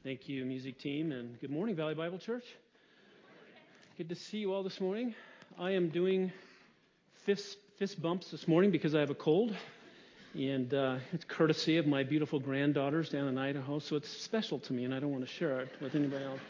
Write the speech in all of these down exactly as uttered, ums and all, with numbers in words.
Thank you, music team, and good morning, Valley Bible Church. Good to see you all this morning. I am doing fist, fist bumps this morning because I have a cold, and uh, it's courtesy of my beautiful granddaughters down in Idaho, so it's special to me, and I don't want to share it with anybody else.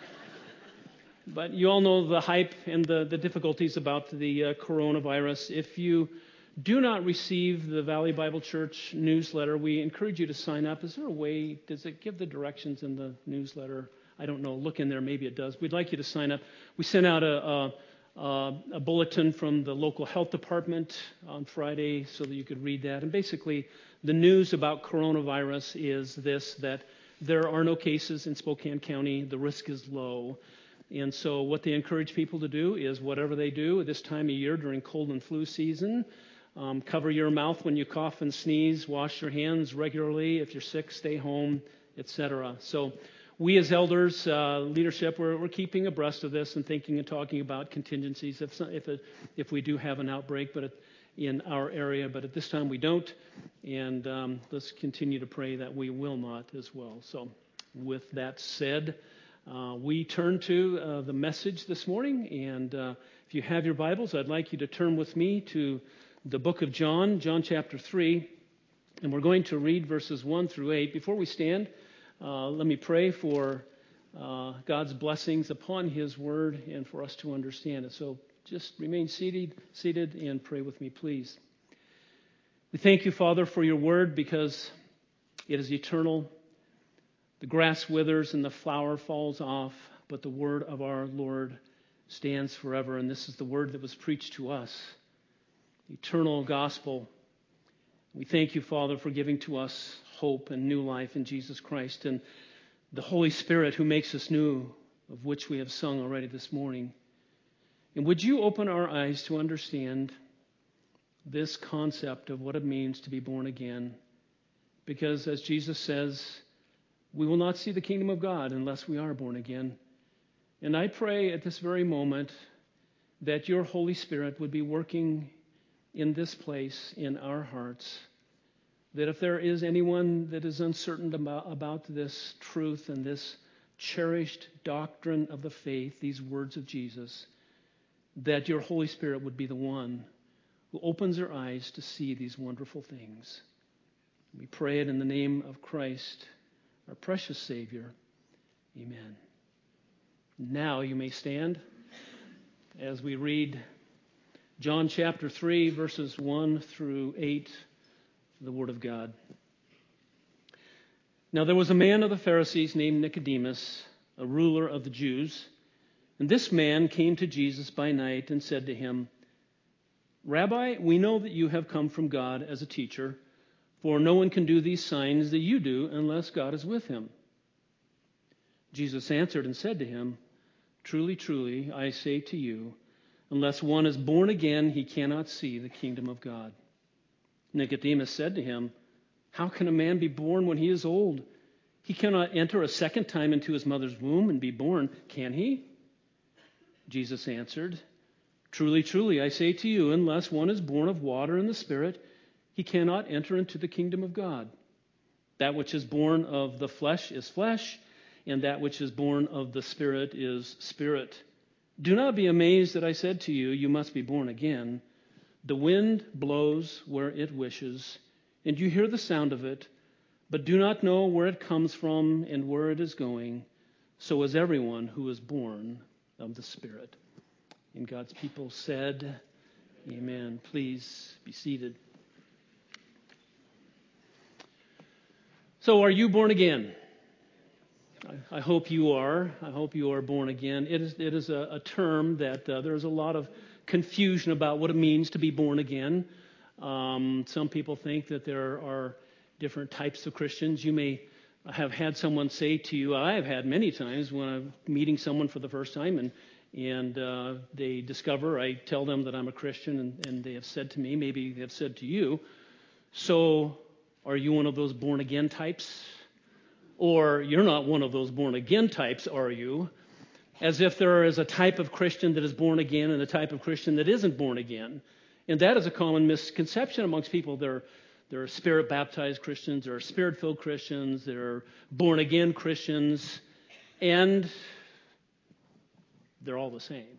But you all know the hype and the, the difficulties about the uh, coronavirus. If you do not receive the Valley Bible Church newsletter, we encourage you to sign up. Is there a way, does it give the directions in the newsletter? I don't know. Look in there. Maybe it does. We'd like you to sign up. We sent out a, a, a bulletin from the local health department on Friday so that you could read that. And basically, the news about coronavirus is this, that there are no cases in Spokane County. The risk is low. And so what they encourage people to do is whatever they do at this time of year during cold and flu season, Um, cover your mouth when you cough and sneeze, wash your hands regularly. If you're sick, stay home, et cetera. So we as elders, uh, leadership, we're, we're keeping abreast of this and thinking and talking about contingencies if if, it, if we do have an outbreak but it, in our area. But at this time we don't. And um, let's continue to pray that we will not as well. So with that said, uh, we turn to uh, the message this morning. And uh, if you have your Bibles, I'd like you to turn with me to the book of John, John chapter three, and we're going to read verses one through eight. Before we stand, uh, let me pray for uh, God's blessings upon His word and for us to understand it. So just remain seated, seated and pray with me, please. We thank you, Father, for your word because it is eternal. The grass withers and the flower falls off, but the word of our Lord stands forever, and this is the word that was preached to us. Eternal gospel. We thank you, Father, for giving to us hope and new life in Jesus Christ and the Holy Spirit who makes us new, of which we have sung already this morning. And would you open our eyes to understand this concept of what it means to be born again? Because as Jesus says, we will not see the kingdom of God unless we are born again. And I pray at this very moment that your Holy Spirit would be working in this place, in our hearts, that if there is anyone that is uncertain about, about this truth and this cherished doctrine of the faith, these words of Jesus, that your Holy Spirit would be the one who opens their eyes to see these wonderful things. We pray it in the name of Christ, our precious Savior. Amen. Now you may stand as we read John chapter three, verses one through eight, the Word of God. Now there was a man of the Pharisees named Nicodemus, a ruler of the Jews. And this man came to Jesus by night and said to him, Rabbi, we know that you have come from God as a teacher, for no one can do these signs that you do unless God is with him. Jesus answered and said to him, Truly, truly, I say to you, unless one is born again, he cannot see the kingdom of God. Nicodemus said to him, How can a man be born when he is old? He cannot enter a second time into his mother's womb and be born, can he? Jesus answered, Truly, truly, I say to you, unless one is born of water and the Spirit, he cannot enter into the kingdom of God. That which is born of the flesh is flesh, and that which is born of the Spirit is spirit. Do not be amazed that I said to you, you must be born again. The wind blows where it wishes, and you hear the sound of it, but do not know where it comes from and where it is going. So is everyone who is born of the Spirit. And God's people said, Amen. Please be seated. So are you born again? I hope you are. I hope you are born again. It is, it is a, a term that uh, there's a lot of confusion about what it means to be born again. Um, some people think that there are different types of Christians. You may have had someone say to you, I have had many times when I'm meeting someone for the first time and and uh, they discover, I tell them that I'm a Christian and, and they have said to me, maybe they have said to you, so are you one of those born again types? Or you're not one of those born-again types, are you? As if there is a type of Christian that is born again and a type of Christian that isn't born again. And that is a common misconception amongst people. There, there are Spirit-baptized Christians, there are Spirit-filled Christians, there are born-again Christians. and they're all the same.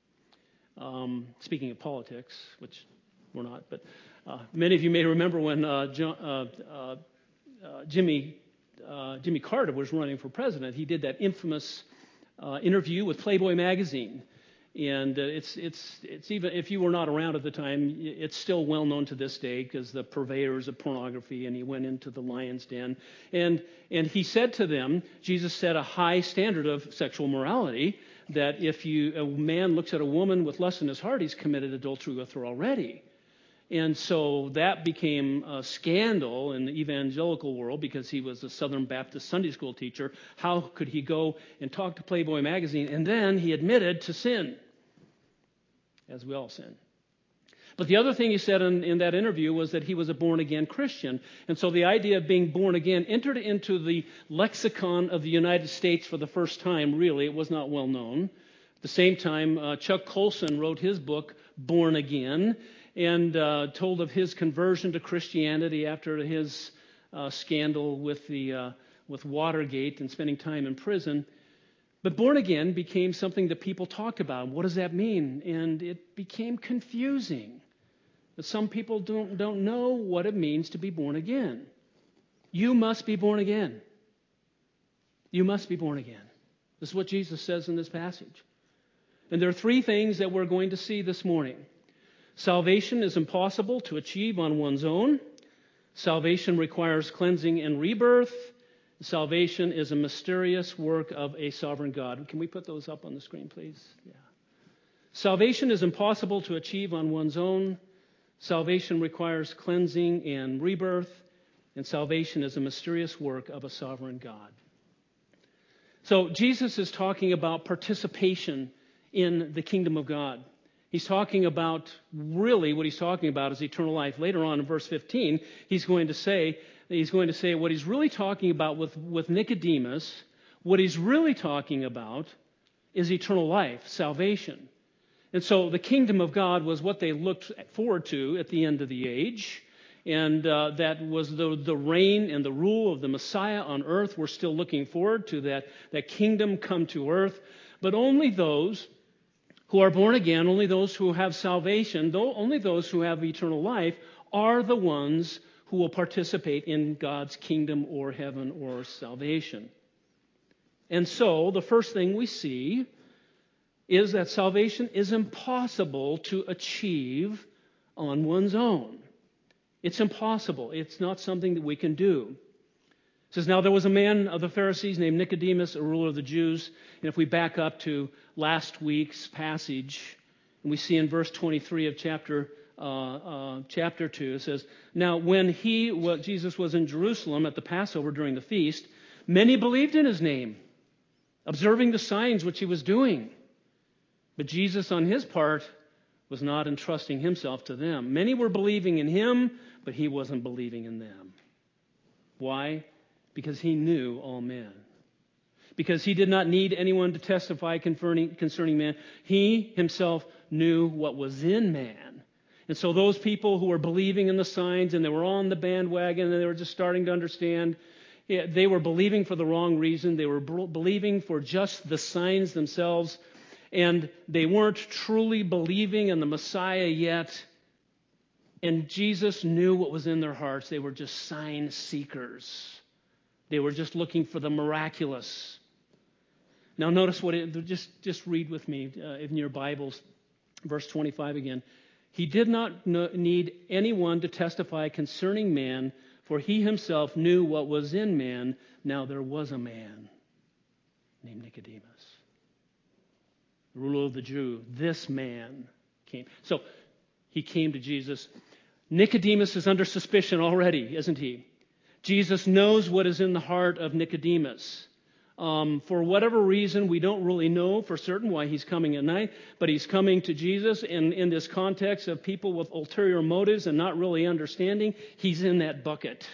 Um, speaking of politics, which we're not, but uh, many of you may remember when uh, John, uh, uh, uh, Jimmy uh, Jimmy Carter was running for president. He did that infamous uh, interview with Playboy magazine, and uh, it's it's it's even if you were not around at the time, it's still well known to this day because the purveyors of pornography. And he went into the lion's den, and and he said to them, Jesus set a high standard of sexual morality. That if you a man looks at a woman with lust in his heart, he's committed adultery with her already. And so that became a scandal in the evangelical world because he was a Southern Baptist Sunday school teacher. How could he go and talk to Playboy magazine? And then he admitted to sin, as we all sin. But the other thing he said in, in that interview was that he was a born-again Christian. And so the idea of being born again entered into the lexicon of the United States for the first time, really. It was not well known. At the same time, uh, Chuck Colson wrote his book, Born Again, and uh, told of his conversion to Christianity after his uh, scandal with, the, uh, with Watergate and spending time in prison. But born again became something that people talk about. What does that mean? And it became confusing. But some people don't, don't know what it means to be born again. You must be born again. You must be born again. This is what Jesus says in this passage. And there are three things that we're going to see this morning. Salvation is impossible to achieve on one's own. Salvation requires cleansing and rebirth. Salvation is a mysterious work of a sovereign God. Can we put those up on the screen, please? Yeah. Salvation is impossible to achieve on one's own. Salvation requires cleansing and rebirth. And salvation is a mysterious work of a sovereign God. So Jesus is talking about participation in the kingdom of God. He's talking about, really what he's talking about is eternal life. Later on in verse fifteen, he's going to say, he's going to say what he's really talking about with, with Nicodemus, what he's really talking about is eternal life, salvation. And so the kingdom of God was what they looked forward to at the end of the age. And uh, that was the, the reign and the rule of the Messiah on earth. We're still looking forward to that, that kingdom come to earth. But only those who are born again, only those who have salvation, though only those who have eternal life are the ones who will participate in God's kingdom or heaven or salvation. And so the first thing we see is that salvation is impossible to achieve on one's own. It's impossible. It's not something that we can do. It says, now there was a man of the Pharisees named Nicodemus, a ruler of the Jews. And if we back up to last week's passage, and we see in verse twenty-three of chapter uh, uh, chapter two, it says, now when he, well, Jesus was in Jerusalem at the Passover during the feast, many believed in his name, observing the signs which he was doing. But Jesus, on his part, was not entrusting himself to them. Many were believing in him, but he wasn't believing in them. Why? Because he knew all men. Because he did not need anyone to testify concerning, concerning man. He himself knew what was in man. And so those people who were believing in the signs and they were on the bandwagon and they were just starting to understand, yeah, they were believing for the wrong reason. They were believing for just the signs themselves. And they weren't truly believing in the Messiah yet. And Jesus knew what was in their hearts. They were just sign seekers. They were just looking for the miraculous. Now notice what it, just, just read with me uh, in your Bibles, verse twenty-five again. He did not need anyone to testify concerning man, for he himself knew what was in man. Now there was a man named Nicodemus, the ruler of the Jew. This man came. So he came to Jesus. Nicodemus is under suspicion already, isn't he? Jesus knows what is in the heart of Nicodemus. Um, for whatever reason, we don't really know for certain why he's coming at night, but he's coming to Jesus in, in this context of people with ulterior motives and not really understanding. He's in that bucket.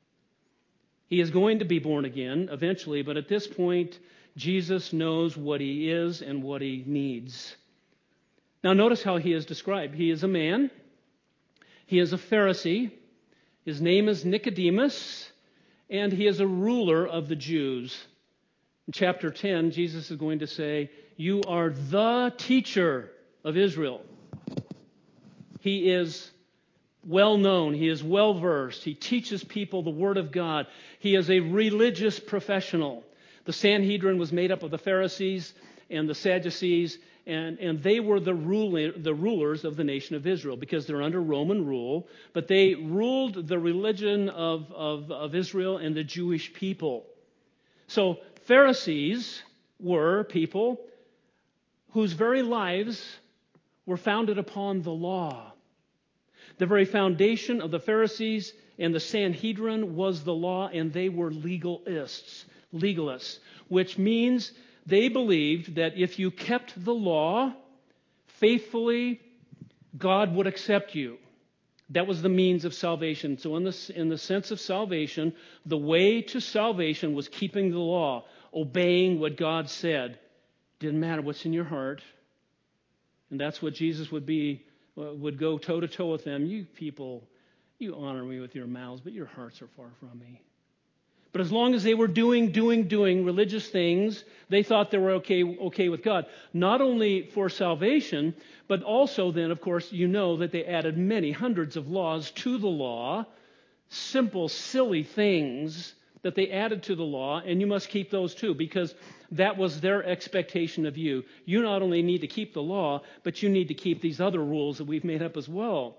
He is going to be born again eventually, but at this point, Jesus knows what he is and what he needs. Now notice how he is described. He is a man. He is a Pharisee. His name is Nicodemus, and he is a ruler of the Jews. In chapter ten, Jesus is going to say, you are the teacher of Israel. He is well known. He is well versed. He teaches people the Word of God. He is a religious professional. The Sanhedrin was made up of the Pharisees and the Sadducees, and, and they were the, ruler, the rulers of the nation of Israel because they're under Roman rule, but they ruled the religion of, of, of Israel and the Jewish people. So Pharisees were people whose very lives were founded upon the law. The very foundation of the Pharisees and the Sanhedrin was the law, and they were legalists, legalists, which means they believed that if you kept the law faithfully, God would accept you. That was the means of salvation. So in the, in the sense of salvation, the way to salvation was keeping the law, obeying what God said. Didn't matter what's in your heart. And that's what Jesus would be, would go toe-to-toe with them. You people, you honor me with your mouths, but your hearts are far from me. But as long as they were doing, doing, doing religious things, they thought they were okay, okay with God. Not only for salvation, but also then, of course, you know that they added many hundreds of laws to the law, simple, silly things that they added to the law, and you must keep those too, because that was their expectation of you. You not only need to keep the law, but you need to keep these other rules that we've made up as well.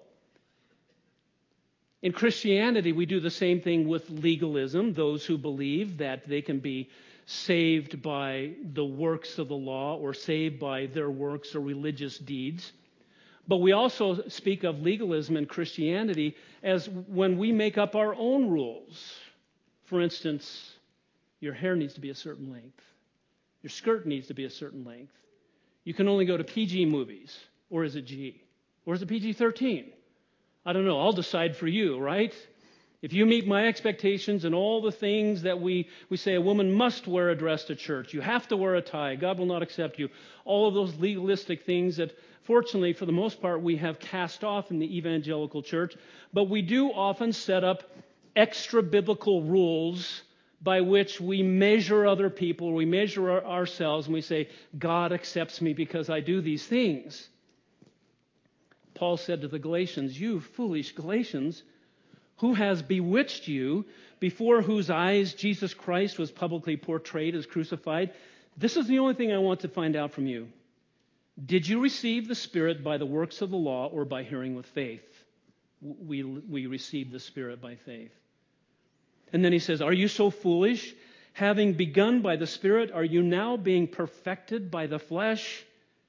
In Christianity, we do the same thing with legalism, those who believe that they can be saved by the works of the law or saved by their works or religious deeds. But we also speak of legalism in Christianity as when we make up our own rules. For instance, your hair needs to be a certain length. Your skirt needs to be a certain length. You can only go to P G movies, or is it G? Or is it P G thirteen? I don't know. I'll decide for you, right? If you meet my expectations and all the things that we, we say a woman must wear a dress to church, you have to wear a tie, God will not accept you, all of those legalistic things that fortunately for the most part we have cast off in the evangelical church, but we do often set up extra biblical rules by which we measure other people, we measure our, ourselves, and we say, God accepts me because I do these things. Paul said to the Galatians, you foolish Galatians, who has bewitched you, before whose eyes Jesus Christ was publicly portrayed as crucified? This is the only thing I want to find out from you. Did you receive the Spirit by the works of the law or by hearing with faith? We, we received the Spirit by faith. And then he says, are you so foolish? Having begun by the Spirit, are you now being perfected by the flesh?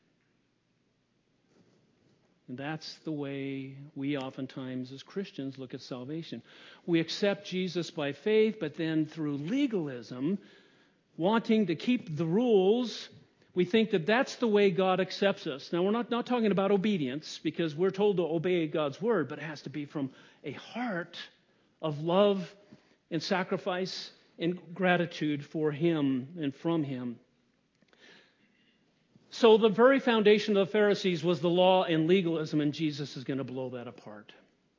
And that's the way we oftentimes as Christians look at salvation. We accept Jesus by faith, but then through legalism, wanting to keep the rules, we think that that's the way God accepts us. Now, we're not, not talking about obedience, because we're told to obey God's word, but it has to be from a heart of love and sacrifice and gratitude for Him and from Him. So the very foundation of the Pharisees was the law and legalism, and Jesus is going to blow that apart.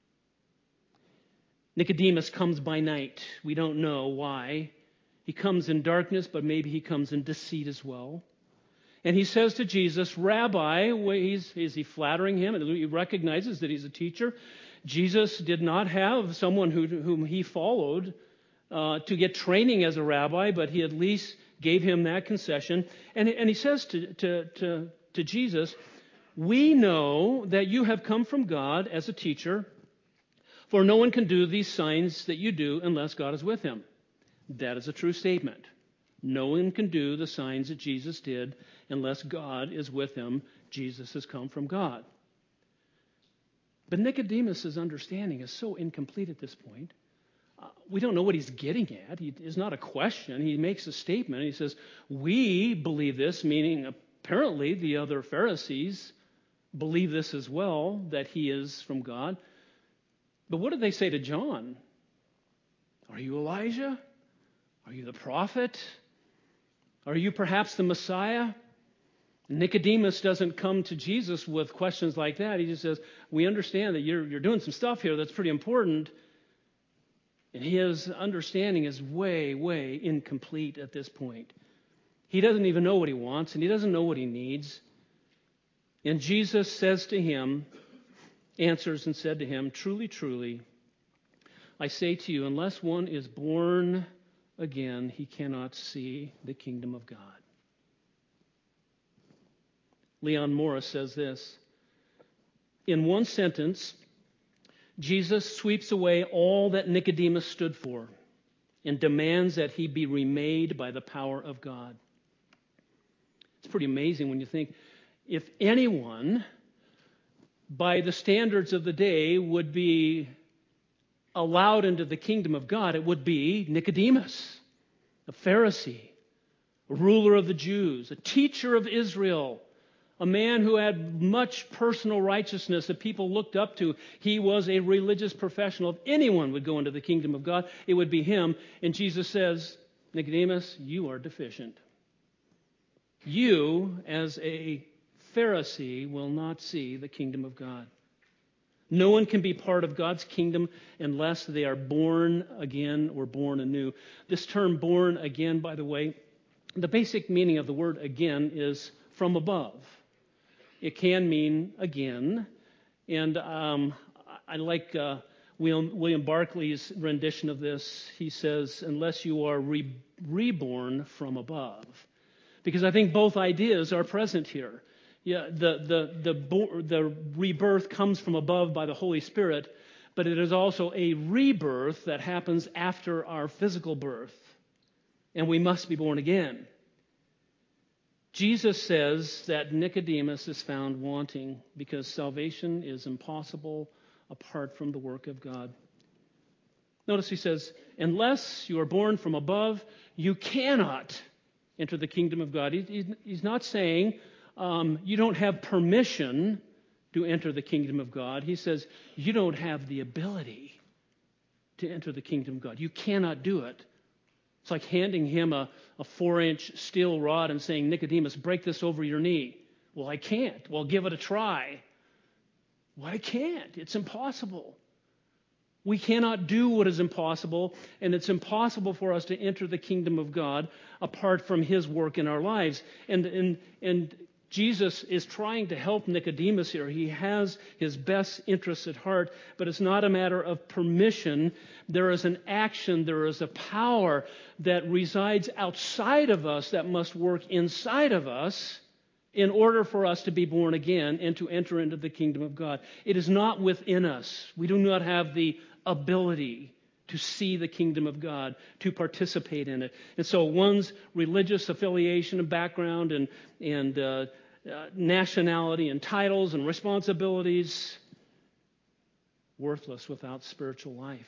Nicodemus comes by night. We don't know why. He comes in darkness, but maybe he comes in deceit as well. And he says to Jesus, Rabbi, he's, is he flattering him? And he recognizes that he's a teacher. Jesus did not have someone who, whom he followed uh, to get training as a rabbi, but he at least gave him that concession. And, and he says to, to, to, to Jesus, we know that you have come from God as a teacher, for no one can do these signs that you do unless God is with him. That is a true statement. No one can do the signs that Jesus did unless God is with him. Jesus has come from God. But Nicodemus' understanding is so incomplete at this point. Uh, we don't know what he's getting at. He, it's not a question. He makes a statement. He says, we believe this, meaning apparently the other Pharisees believe this as well, that he is from God. But what did they say to John? Are you Elijah? Are you the prophet? Are you perhaps the Messiah? Nicodemus doesn't come to Jesus with questions like that. He just says, we understand that you're, you're doing some stuff here that's pretty important. And his understanding is way, way incomplete at this point. He doesn't even know what he wants, and he doesn't know what he needs. And Jesus says to him, answers and said to him, "Truly, truly, I say to you, unless one is born again, he cannot see the kingdom of God." Leon Morris says this: in one sentence, Jesus sweeps away all that Nicodemus stood for and demands that he be remade by the power of God. It's pretty amazing when you think, if anyone, by the standards of the day, would be allowed into the kingdom of God, it would be Nicodemus, a Pharisee, a ruler of the Jews, a teacher of Israel, a man who had much personal righteousness that people looked up to. He was a religious professional. If anyone would go into the kingdom of God, it would be him. And Jesus says, "Nicodemus, you are deficient. You, as a Pharisee, will not see the kingdom of God." No one can be part of God's kingdom unless they are born again or born anew. This term "born again," by the way, the basic meaning of the word "again" is from above. It can mean again. And um, I like uh, William, William Barclay's rendition of this. He says, "Unless you are re- reborn from above." Because I think both ideas are present here. Yeah, the, the, the, the rebirth comes from above by the Holy Spirit, but it is also a rebirth that happens after our physical birth. And we must be born again. Jesus says that Nicodemus is found wanting because salvation is impossible apart from the work of God. Notice he says, unless you are born from above, you cannot enter the kingdom of God. He, he's not saying um, you don't have permission to enter the kingdom of God. He says you don't have the ability to enter the kingdom of God. You cannot do it. It's like handing him a, a four-inch steel rod and saying, "Nicodemus, break this over your knee." Well, I can't. Well, give it a try. Well, I can't. It's impossible. We cannot do what is impossible, and it's impossible for us to enter the kingdom of God apart from his work in our lives. And, and, and Jesus is trying to help Nicodemus here. He has his best interests at heart, but it's not a matter of permission. There is an action, there is a power that resides outside of us that must work inside of us in order for us to be born again and to enter into the kingdom of God. It is not within us. We do not have the ability to see the kingdom of God, to participate in it. And so one's religious affiliation and background and, and uh, uh, nationality and titles and responsibilities, worthless without spiritual life.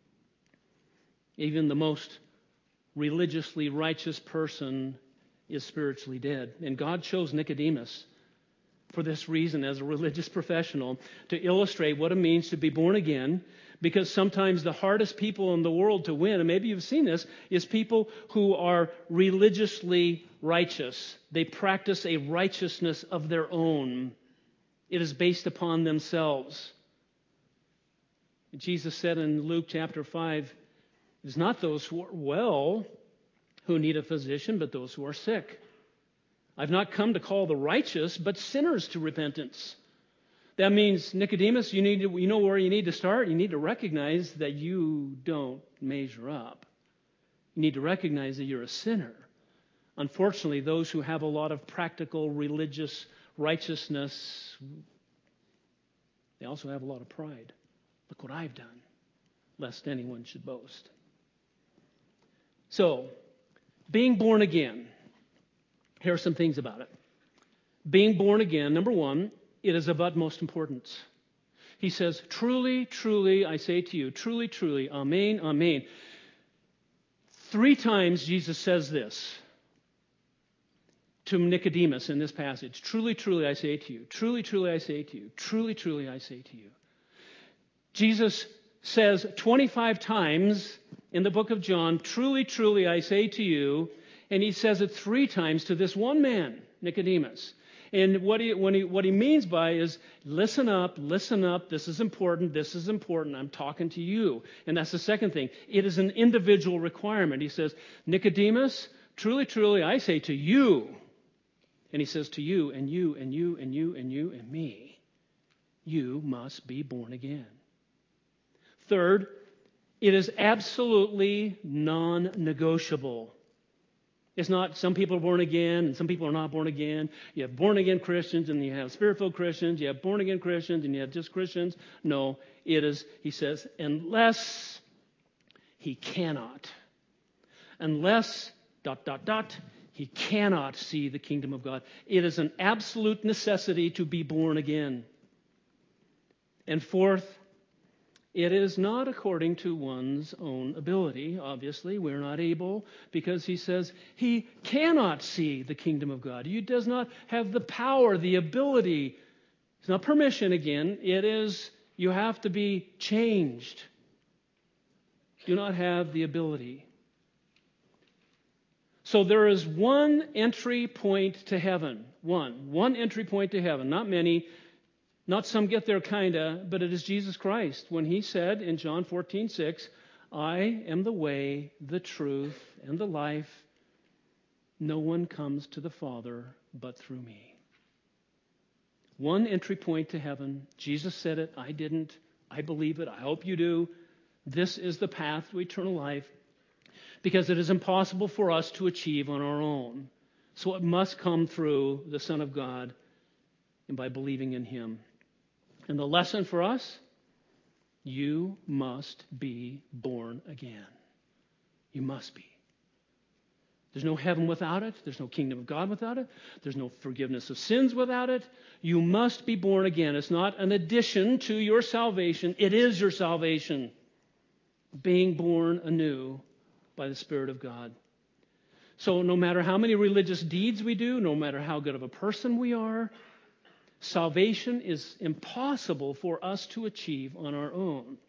Even the most religiously righteous person is spiritually dead. And God chose Nicodemus for this reason as a religious professional to illustrate what it means to be born again, because sometimes the hardest people in the world to win, and maybe you've seen this, is people who are religiously righteous. They practice a righteousness of their own. It is based upon themselves. Jesus said in Luke chapter five, "It is not those who are well who need a physician, but those who are sick. I've not come to call the righteous, but sinners to repentance." That means, Nicodemus, you need to, you know where you need to start? You need to recognize that you don't measure up. You need to recognize that you're a sinner. Unfortunately, those who have a lot of practical religious righteousness, they also have a lot of pride. Look what I've done, lest anyone should boast. So, being born again, here are some things about it. Being born again, number one, it is of utmost importance. He says, "Truly, truly, I say to you, truly, truly, amen, amen." Three times Jesus says this to Nicodemus in this passage. "Truly, truly, I say to you, truly, truly, I say to you, truly, truly, I say to you." Jesus says twenty-five times in the book of John, "Truly, truly, I say to you," and he says it three times to this one man, Nicodemus. And what he, when he, what he means by is, listen up, listen up, this is important, this is important, I'm talking to you. And that's the second thing. It is an individual requirement. He says, Nicodemus, Truly, truly, I say to you, and he says to you and you and you and you and you and me, you must be born again. Third, it is absolutely non-negotiable. It's not some people are born again and some people are not born again. You have born-again Christians and you have spirit-filled Christians. You have born-again Christians and you have just Christians. No, it is, he says, unless he cannot. Unless, dot, dot, dot, he cannot see the kingdom of God. It is an absolute necessity to be born again. And fourth, it is not according to one's own ability. Obviously, we're not able, because he says he cannot see the kingdom of God. He does not have the power, the ability. It's not permission again. It is, you have to be changed. Do not have the ability. So there is one entry point to heaven. One. One entry point to heaven. Not many. Not some get there kinda, but it is Jesus Christ. When he said in John fourteen six, I am the way, the truth, and the life. No one comes to the Father but through me. One entry point to heaven. Jesus said it. I didn't. I believe it. I hope you do. This is the path to eternal life, because it is impossible for us to achieve on our own. So it must come through the Son of God and by believing in him. And the lesson for us, you must be born again. You must be. There's no heaven without it. There's no kingdom of God without it. There's no forgiveness of sins without it. You must be born again. It's not an addition to your salvation. It is your salvation. Being born anew by the Spirit of God. So no matter how many religious deeds we do, no matter how good of a person we are, salvation is impossible for us to achieve on our own.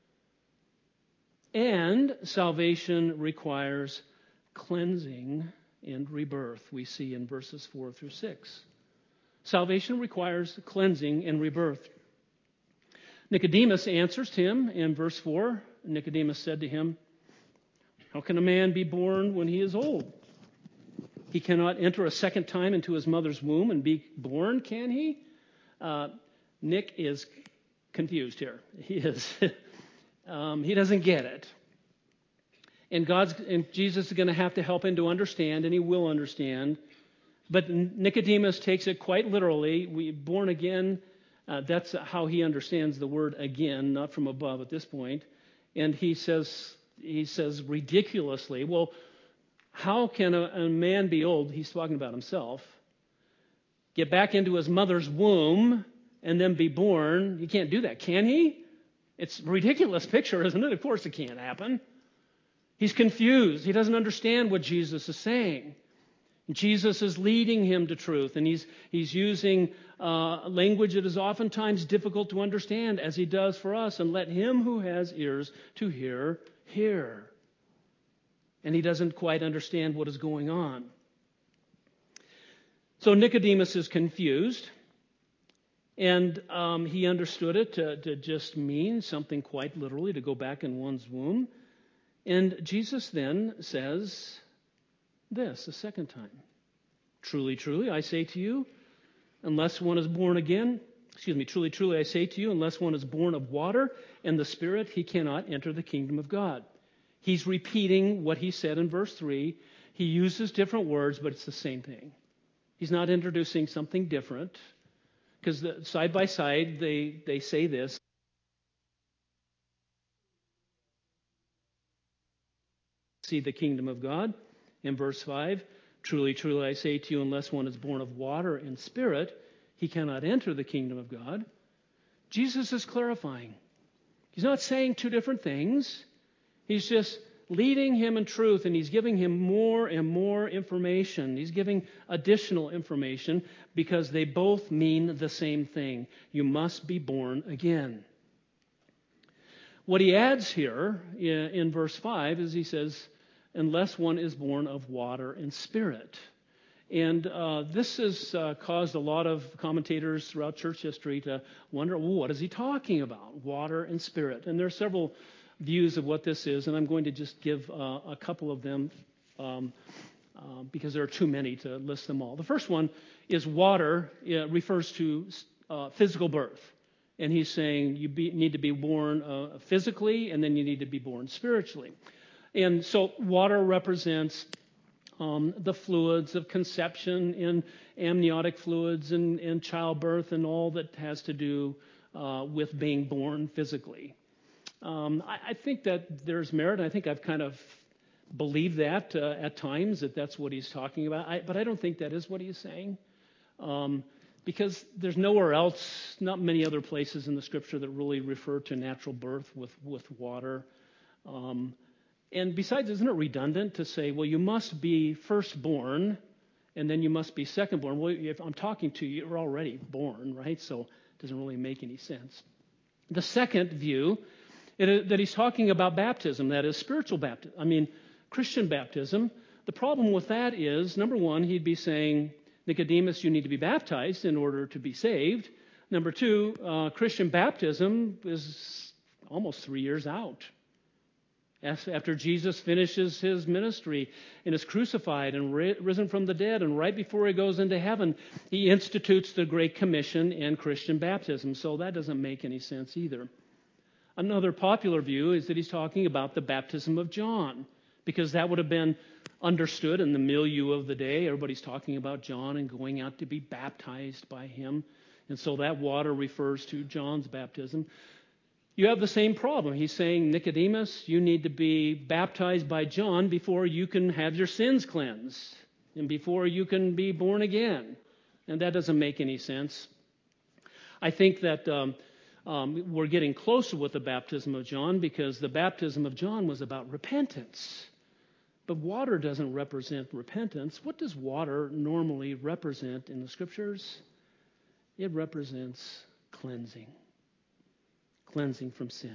And salvation requires cleansing and rebirth, we see in verses four through six. Salvation requires cleansing and rebirth. Nicodemus answers him in verse four. Nicodemus said to him, how can a man be born when he is old? He cannot enter a second time into his mother's womb and be born, can he? Uh, Nick is confused here. He is. um, he doesn't get it. And God's and Jesus is going to have to help him to understand, and he will understand. But Nicodemus takes it quite literally. We born again. Uh, that's how he understands the word again, not from above at this point. And he says, he says ridiculously, well, how can a, a man be old? He's talking about himself. Get back into his mother's womb and then be born. He can't do that, can he? It's a ridiculous picture, isn't it? Of course it can't happen. He's confused. He doesn't understand what Jesus is saying. Jesus is leading him to truth, and he's he's using uh, language that is oftentimes difficult to understand, as he does for us. And let him who has ears to hear, hear. And he doesn't quite understand what is going on. So Nicodemus is confused, and um, he understood it to, to just mean something quite literally, to go back in one's womb. And Jesus then says this a second time. Truly, truly, I say to you, unless one is born again, excuse me, truly, truly, I say to you, unless one is born of water and the Spirit, he cannot enter the kingdom of God. He's repeating what he said in verse three. He uses different words, but it's the same thing. He's not introducing something different, because side by side they, they say this. See the kingdom of God. In verse five, truly, truly, I say to you, unless one is born of water and Spirit, he cannot enter the kingdom of God. Jesus is clarifying. He's not saying two different things. He's just leading him in truth, and he's giving him more and more information. He's giving additional information because they both mean the same thing. You must be born again. What he adds here in verse five is he says, unless one is born of water and Spirit. And uh, this has uh, caused a lot of commentators throughout church history to wonder, well, what is he talking about? Water and Spirit. And there are several views of what this is, and I'm going to just give uh, a couple of them. Um, uh, because there are too many to list them all. The first one is water. It refers to uh, physical birth. And he's saying you be, need to be born uh, physically, and then you need to be born spiritually. And so water represents um, the fluids of conception and amniotic fluids and, and childbirth and all that has to do uh, with being born physically. Um, I, I think that there's merit. I think I've kind of believed that uh, at times, that that's what he's talking about. I, but I don't think that is what he's saying. Um, Because there's nowhere else, not many other places in the Scripture that really refer to natural birth with, with water. Um, and besides, isn't it redundant to say, well, you must be firstborn, and then you must be secondborn? Well, if I'm talking to you, you're already born, right? So it doesn't really make any sense. The second view, it, that he's talking about baptism, that is spiritual baptism. I mean, Christian baptism. The problem with that is, number one, he'd be saying, Nicodemus, you need to be baptized in order to be saved. Number two, uh, Christian baptism is almost three years out. As, after Jesus finishes his ministry and is crucified and ri- risen from the dead, and right before he goes into heaven, he institutes the Great Commission and Christian baptism. So that doesn't make any sense either. Another popular view is that he's talking about the baptism of John, because that would have been understood in the milieu of the day. Everybody's talking about John and going out to be baptized by him. And so that water refers to John's baptism. You have the same problem. He's saying, Nicodemus, you need to be baptized by John before you can have your sins cleansed and before you can be born again. And that doesn't make any sense. I think that um, um, we're getting closer with the baptism of John, because the baptism of John was about repentance. But water doesn't represent repentance. What does water normally represent in the Scriptures? It represents cleansing. Cleansing from sin.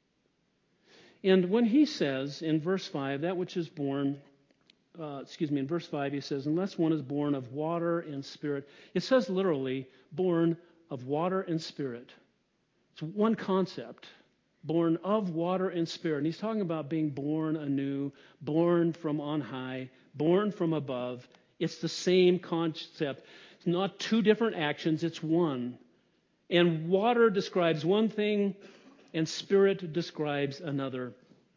And when he says in verse five, that which is born, uh, excuse me, in verse five he says, unless one is born of water and spirit. It says literally, born of water and spirit. It's one concept. Born of water and spirit. And he's talking about being born anew, born from on high, born from above. It's the same concept. It's not two different actions, it's one. And water describes one thing, and spirit describes another.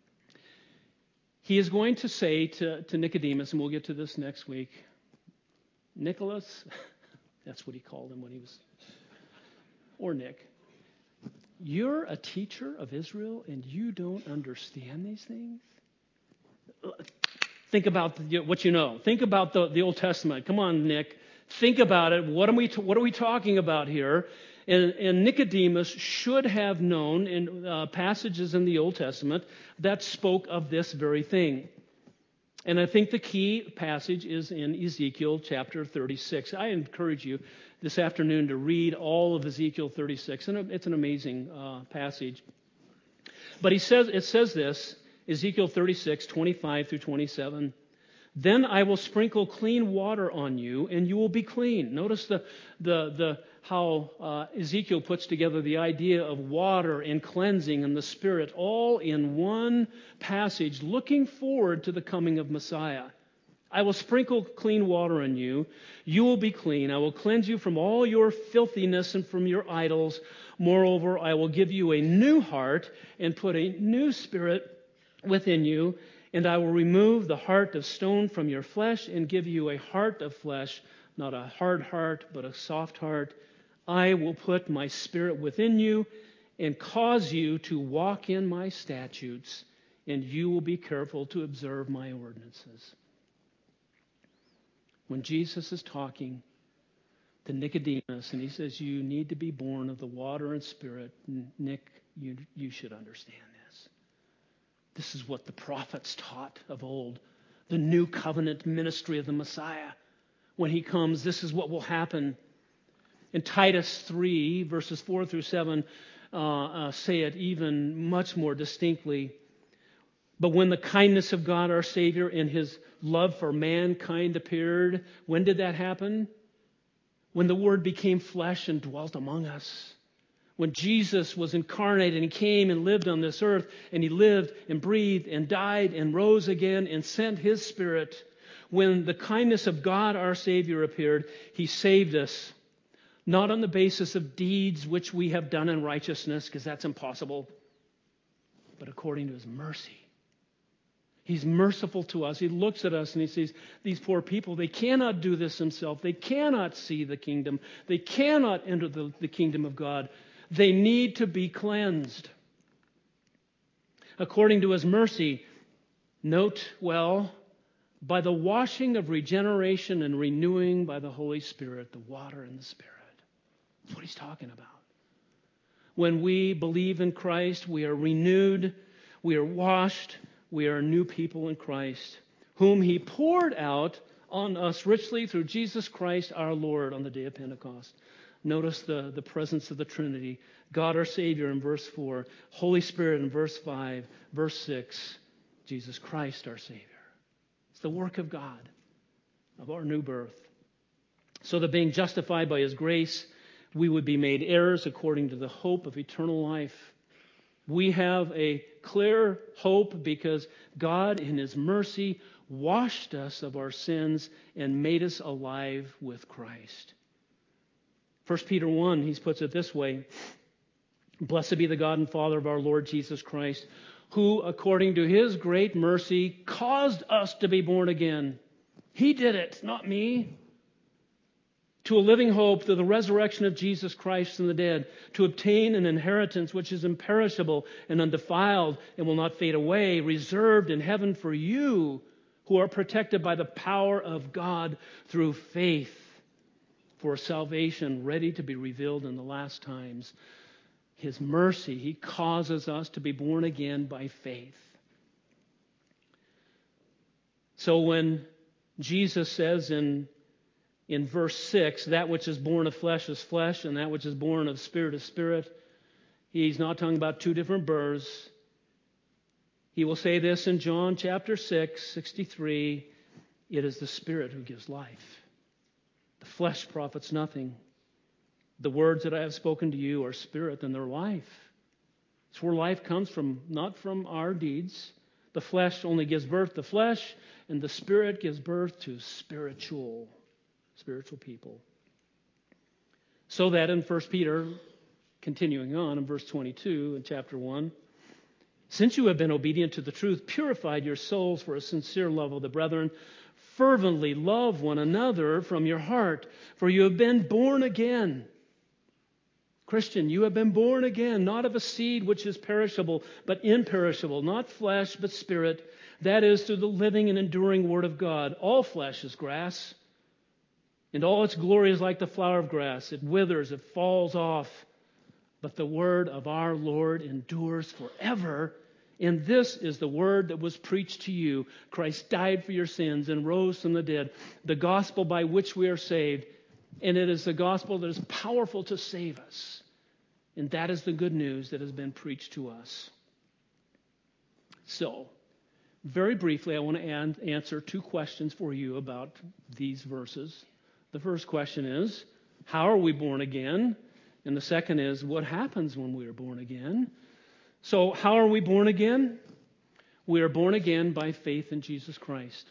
He is going to say to, to Nicodemus, and we'll get to this next week, Nicholas, that's what he called him when he was, or Nick. You're a teacher of Israel and you don't understand these things? Think about the, what you know. Think about the, the Old Testament. Come on, Nick. Think about it. What are we, what are we talking about here? And, and Nicodemus should have known in uh, passages in the Old Testament that spoke of this very thing. And I think the key passage is in Ezekiel chapter thirty-six. I encourage you this afternoon to read all of Ezekiel thirty-six, and it's an amazing uh, passage. But he says, it says this, Ezekiel thirty-six, twenty-five through twenty-seven. Then I will sprinkle clean water on you, and you will be clean. Notice the the the how uh, Ezekiel puts together the idea of water and cleansing and the Spirit all in one passage, looking forward to the coming of Messiah. I will sprinkle clean water on you. You will be clean. I will cleanse you from all your filthiness and from your idols. Moreover, I will give you a new heart and put a new spirit within you. And I will remove the heart of stone from your flesh and give you a heart of flesh, not a hard heart, but a soft heart. I will put my spirit within you and cause you to walk in my statutes, and you will be careful to observe my ordinances. When Jesus is talking to Nicodemus and he says, you need to be born of the water and spirit, Nick, you, you should understand this. This is what the prophets taught of old. The new covenant ministry of the Messiah. When he comes, this is what will happen. In Titus three, verses four through seven, uh, uh, say it even much more distinctly. But when the kindness of God our Savior and his love for mankind appeared, when did that happen? When the Word became flesh and dwelt among us. When Jesus was incarnate and he came and lived on this earth, and he lived and breathed and died and rose again and sent his Spirit. When the kindness of God, our Savior, appeared, He saved us, not on the basis of deeds which we have done in righteousness, because that's impossible, but according to His mercy. He's merciful to us. He looks at us and He says, these poor people, they cannot do this themselves. They cannot see the kingdom. They cannot enter the, the kingdom of God. They need to be cleansed. According to His mercy, note well, by the washing of regeneration and renewing by the Holy Spirit, the water and the Spirit. That's what He's talking about. When we believe in Christ, we are renewed, we are washed, we are new people in Christ, whom He poured out on us richly through Jesus Christ our Lord on the day of Pentecost. Notice the, the presence of the Trinity. God our Savior in verse four, Holy Spirit in verse five, verse six, Jesus Christ our Savior. It's the work of God, of our new birth. So that being justified by His grace, we would be made heirs according to the hope of eternal life. We have a clear hope because God in His mercy washed us of our sins and made us alive with Christ. First Peter one, he puts it this way, blessed be the God and Father of our Lord Jesus Christ, who according to His great mercy caused us to be born again. He did it, not me. To a living hope through the resurrection of Jesus Christ from the dead, to obtain an inheritance which is imperishable and undefiled and will not fade away, reserved in heaven for you who are protected by the power of God through faith for salvation ready to be revealed in the last times. His mercy, He causes us to be born again by faith. So when Jesus says in In verse six, that which is born of flesh is flesh, and that which is born of spirit is spirit, He's not talking about two different births. He will say this in John chapter six, sixty-three, it is the Spirit who gives life. The flesh profits nothing. The words that I have spoken to you are spirit and they're life. It's where life comes from, not from our deeds. The flesh only gives birth to flesh, and the Spirit gives birth to spiritual Spiritual people. So that in First Peter, continuing on in verse twenty-two in chapter one, since you have been obedient to the truth, purified your souls for a sincere love of the brethren, fervently love one another from your heart, for you have been born again. Christian, you have been born again, not of a seed which is perishable, but imperishable, not flesh, but spirit. That is through the living and enduring Word of God. All flesh is grass, and all its glory is like the flower of grass. It withers, it falls off. But the word of our Lord endures forever. And this is the word that was preached to you. Christ died for your sins and rose from the dead. The gospel by which we are saved. And it is the gospel that is powerful to save us. And that is the good news that has been preached to us. So, very briefly, I want to an- answer two questions for you about these verses. The first question is, how are we born again? And the second is, what happens when we are born again? So, how are we born again? We are born again by faith in Jesus Christ.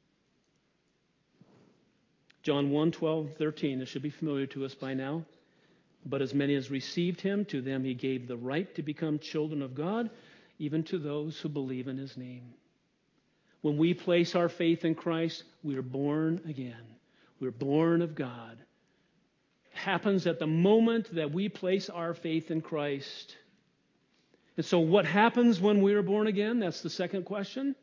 John one, twelve, thirteen, this should be familiar to us by now. But as many as received Him, to them He gave the right to become children of God, even to those who believe in His name. When we place our faith in Christ, we are born again. We're born of God. It happens at the moment that we place our faith in Christ. And so what happens when we are born again? That's the second question.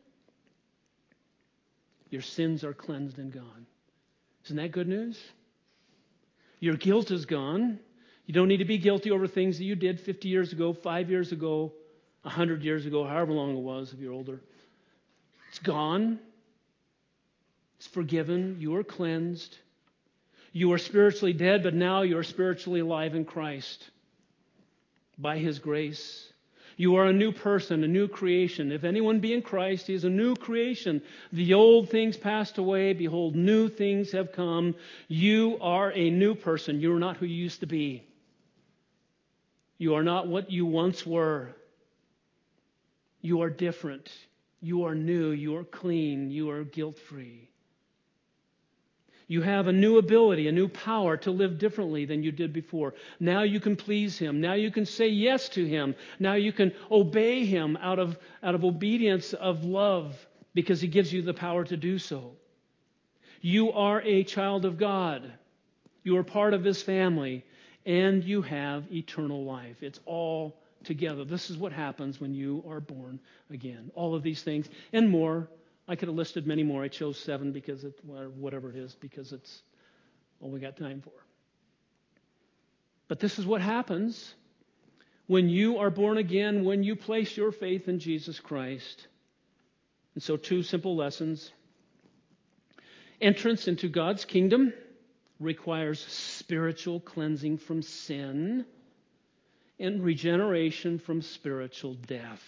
Your sins are cleansed and gone. Isn't that good news? Your guilt is gone. You don't need to be guilty over things that you did fifty years ago, five years ago, one hundred years ago, however long it was if you're older. It's gone. It's forgiven. You are cleansed. You are spiritually dead, but now you are spiritually alive in Christ. By His grace. You are a new person, a new creation. If anyone be in Christ, he is a new creation. The old things passed away. Behold, new things have come. You are a new person. You are not who you used to be. You are not what you once were. You are different. You are new. You are clean. You are guilt-free. You have a new ability, a new power to live differently than you did before. Now you can please Him. Now you can say yes to Him. Now you can obey Him out of, out of obedience of love because He gives you the power to do so. You are a child of God. You are part of His family, and you have eternal life. It's all together. This is what happens when you are born again. All of these things and more. I could have listed many more. I chose seven because it, whatever it is, because it's all we got time for. But this is what happens when you are born again, when you place your faith in Jesus Christ. And so two simple lessons. Entrance into God's kingdom requires spiritual cleansing from sin and regeneration from spiritual death.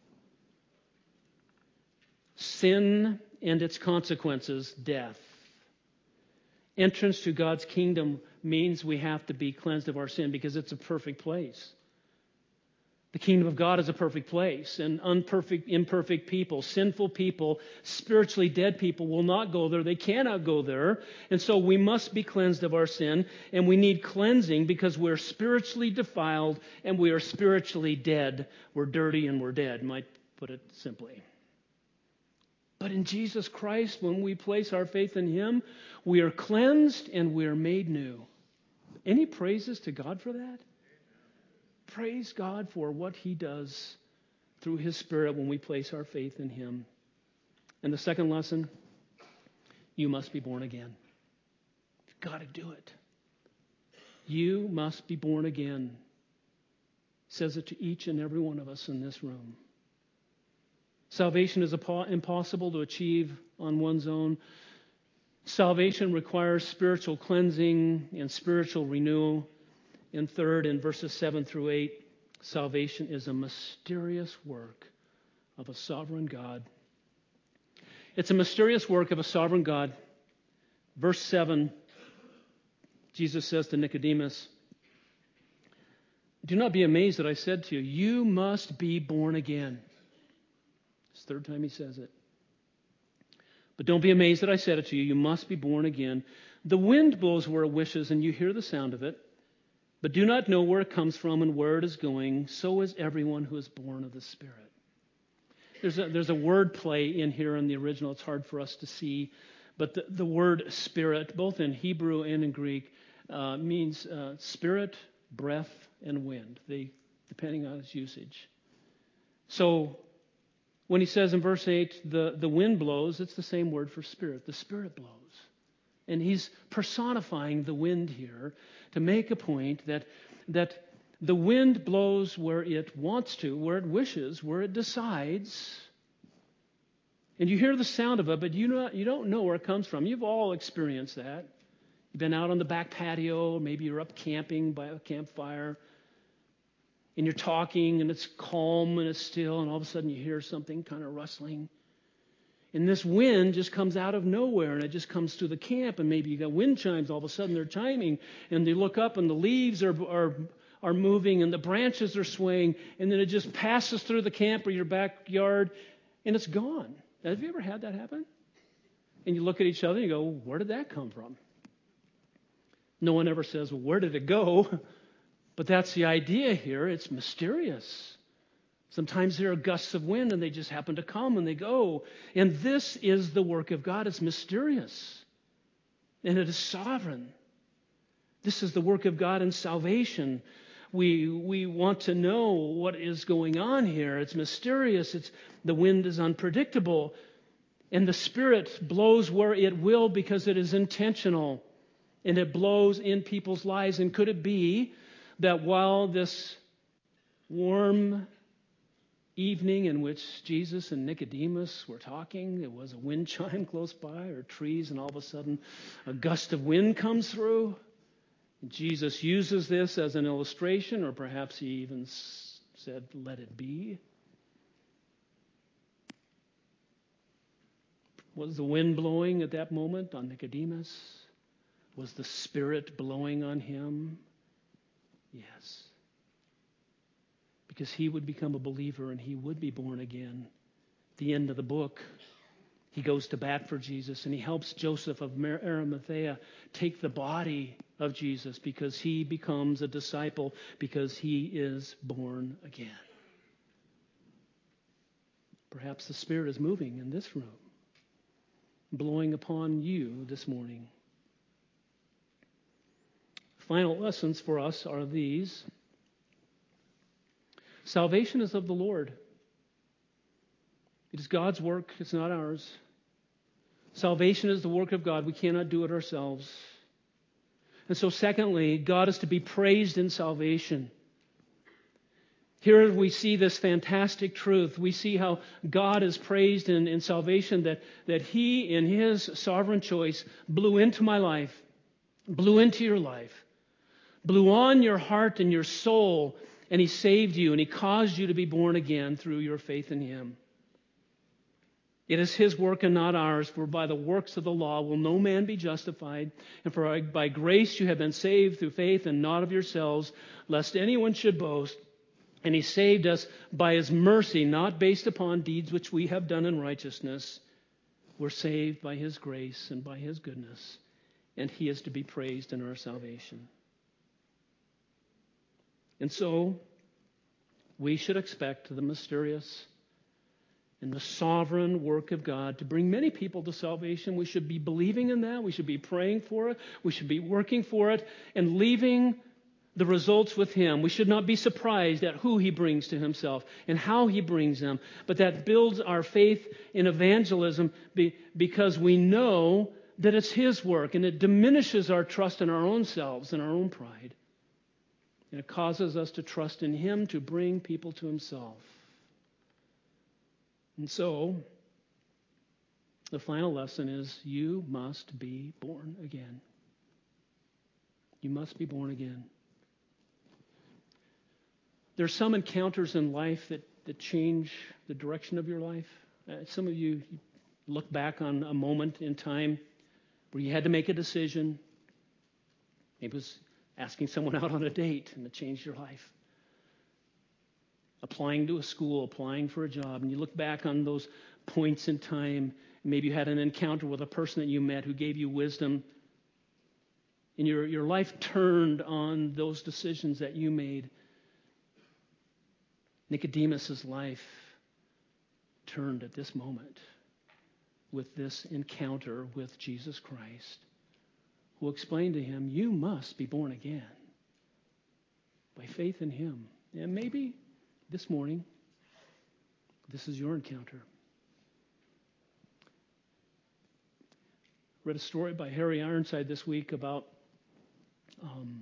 Sin and its consequences, death. Entrance to God's kingdom means we have to be cleansed of our sin because it's a perfect place. The kingdom of God is a perfect place, and unperfect, imperfect people, sinful people, spiritually dead people will not go there. They cannot go there. And so we must be cleansed of our sin, and we need cleansing because we're spiritually defiled and we are spiritually dead. We're dirty and we're dead, might put it simply. But in Jesus Christ, when we place our faith in Him, we are cleansed and we are made new. Any praises to God for that? Praise God for what He does through His Spirit when we place our faith in Him. And the second lesson, you must be born again. You've got to do it. You must be born again. It says it to each and every one of us in this room. Salvation is impossible to achieve on one's own. Salvation requires spiritual cleansing and spiritual renewal. And third, in verses seven through eight, salvation is a mysterious work of a sovereign God. It's a mysterious work of a sovereign God. Verse seven, Jesus says to Nicodemus, "Do not be amazed that I said to you, you must be born again." It's the third time He says it. "But don't be amazed that I said it to you. You must be born again. The wind blows where it wishes, and you hear the sound of it, but do not know where it comes from and where it is going. So is everyone who is born of the Spirit." There's a, there's a word play in here in the original. It's hard for us to see. But the, the word spirit, both in Hebrew and in Greek, uh, means uh, spirit, breath, and wind, they, depending on its usage. So when he says in verse eight, the, the wind blows, it's the same word for spirit. The Spirit blows. And he's personifying the wind here to make a point that, that the wind blows where it wants to, where it wishes, where it decides. And you hear the sound of it, but you not, you don't know where it comes from. You've all experienced that. You've been out on the back patio, maybe you're up camping by a campfire, and you're talking, and it's calm and it's still, and all of a sudden you hear something kind of rustling. And this wind just comes out of nowhere, and it just comes through the camp, and maybe you got wind chimes. All of a sudden they're chiming, and you look up, and the leaves are are are moving, and the branches are swaying, and then it just passes through the camp or your backyard, and it's gone. Now, have you ever had that happen? And you look at each other, and you go, "Where did that come from?" No one ever says, "Well, where did it go?" But that's the idea here. It's mysterious. Sometimes there are gusts of wind and they just happen to come and they go. And this is the work of God. It's mysterious. And it is sovereign. This is the work of God in salvation. We we want to know what is going on here. It's mysterious. It's the wind is unpredictable. And the Spirit blows where it will because it is intentional. And it blows in people's lives. And could it be that while this warm evening in which Jesus and Nicodemus were talking, there was a wind chime close by or trees, and all of a sudden a gust of wind comes through? And Jesus uses this as an illustration, or perhaps he even said, "Let it be." Was the wind blowing at that moment on Nicodemus? Was the Spirit blowing on him? Yes. Because he would become a believer and he would be born again. At the end of the book, He goes to bat for Jesus, and he helps Joseph of Arimathea take the body of Jesus because he becomes a disciple, because he is born again. Perhaps the Spirit is moving in this room, blowing upon you this morning. Final lessons for us are these. Salvation is of the Lord. It is God's work, it's not ours. Salvation is the work of God. We cannot do it ourselves. And so secondly, God is to be praised in salvation. Here we see this fantastic truth. We see how God is praised in, in salvation, that, that He, in His sovereign choice, blew into my life, blew into your life, blew on your heart and your soul, and He saved you, and He caused you to be born again through your faith in Him. It is His work and not ours, for by the works of the law will no man be justified, and for by grace you have been saved through faith and not of yourselves, lest anyone should boast. And He saved us by His mercy, not based upon deeds which we have done in righteousness. We're saved by His grace and by His goodness, and He is to be praised in our salvation. And so, we should expect the mysterious and the sovereign work of God to bring many people to salvation. We should be believing in that. We should be praying for it. We should be working for it and leaving the results with Him. We should not be surprised at who He brings to Himself and how He brings them. But that builds our faith in evangelism because we know that it's His work, and it diminishes our trust in our own selves and our own pride. And it causes us to trust in Him to bring people to Himself. And so, the final lesson is you must be born again. You must be born again. There's some encounters in life that, that change the direction of your life. Uh, some of you look back on a moment in time where you had to make a decision. Maybe it was asking someone out on a date, and it changed your life. Applying to a school, applying for a job, and you look back on those points in time. Maybe you had an encounter with a person that you met who gave you wisdom, and your, your life turned on those decisions that you made. Nicodemus' life turned at this moment with this encounter with Jesus Christ, who explained to him, you must be born again by faith in Him. And maybe this morning, this is your encounter. Read a story by Harry Ironside this week about um,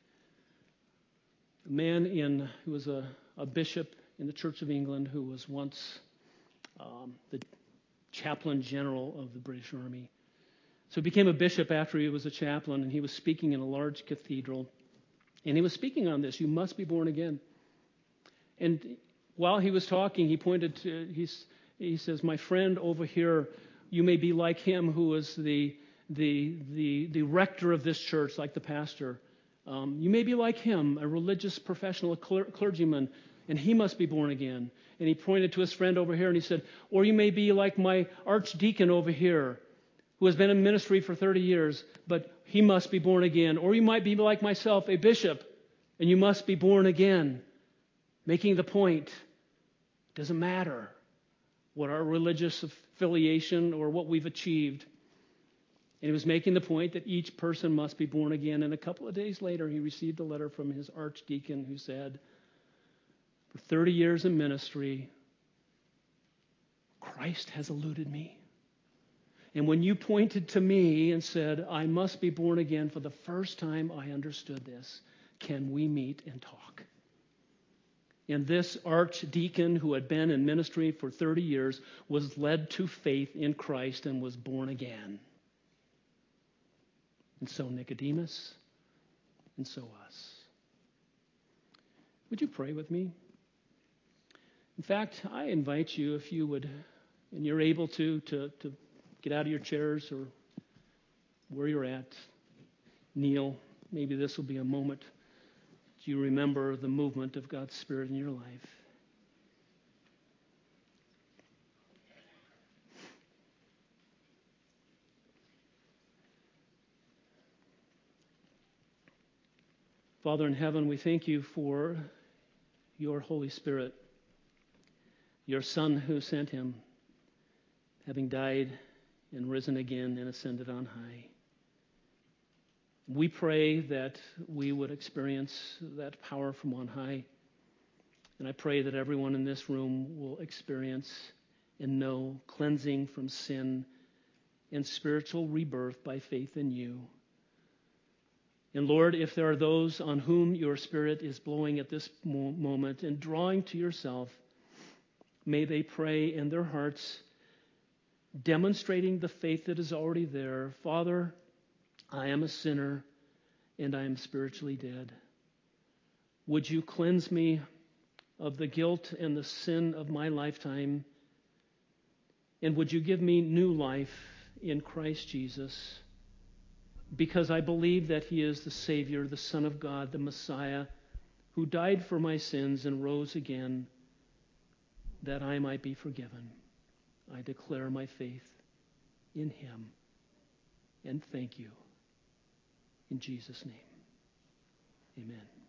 a man in who was a, a bishop in the Church of England who was once um, the chaplain general of the British Army. So he became a bishop after he was a chaplain, and he was speaking in a large cathedral. And he was speaking on this, you must be born again. And while he was talking, he pointed to, he's, he says, my friend over here, you may be like him who was the, the, the, the rector of this church, like the pastor. Um, you may be like him, a religious professional, a cler- clergyman, and he must be born again. And he pointed to his friend over here, and he said, or you may be like my archdeacon over here, who has been in ministry for thirty years, but he must be born again. Or you might be like myself, a bishop, and you must be born again. Making the point, it doesn't matter what our religious affiliation or what we've achieved. And he was making the point that each person must be born again. And a couple of days later, he received a letter from his archdeacon who said, for thirty years in ministry, Christ has eluded me. And when you pointed to me and said, I must be born again, for the first time I understood this. Can we meet and talk? And this archdeacon, who had been in ministry for thirty years, was led to faith in Christ and was born again. And so Nicodemus, and so us. Would you pray with me? In fact, I invite you, if you would, and you're able to, to, to get out of your chairs or where you're at, kneel. Maybe this will be a moment that you remember the movement of God's Spirit in your life. Father in heaven, we thank you for your Holy Spirit, your Son who sent him, having died and risen again and ascended on high. We pray that we would experience that power from on high. And I pray that everyone in this room will experience and know cleansing from sin and spiritual rebirth by faith in you. And Lord, if there are those on whom your Spirit is blowing at this mo- moment and drawing to yourself, may they pray in their hearts, demonstrating the faith that is already there. Father, I am a sinner and I am spiritually dead. Would you cleanse me of the guilt and the sin of my lifetime? And would you give me new life in Christ Jesus? Because I believe that he is the Savior, the Son of God, the Messiah, who died for my sins and rose again, that I might be forgiven. I declare my faith in him. And thank you. In Jesus' name, amen.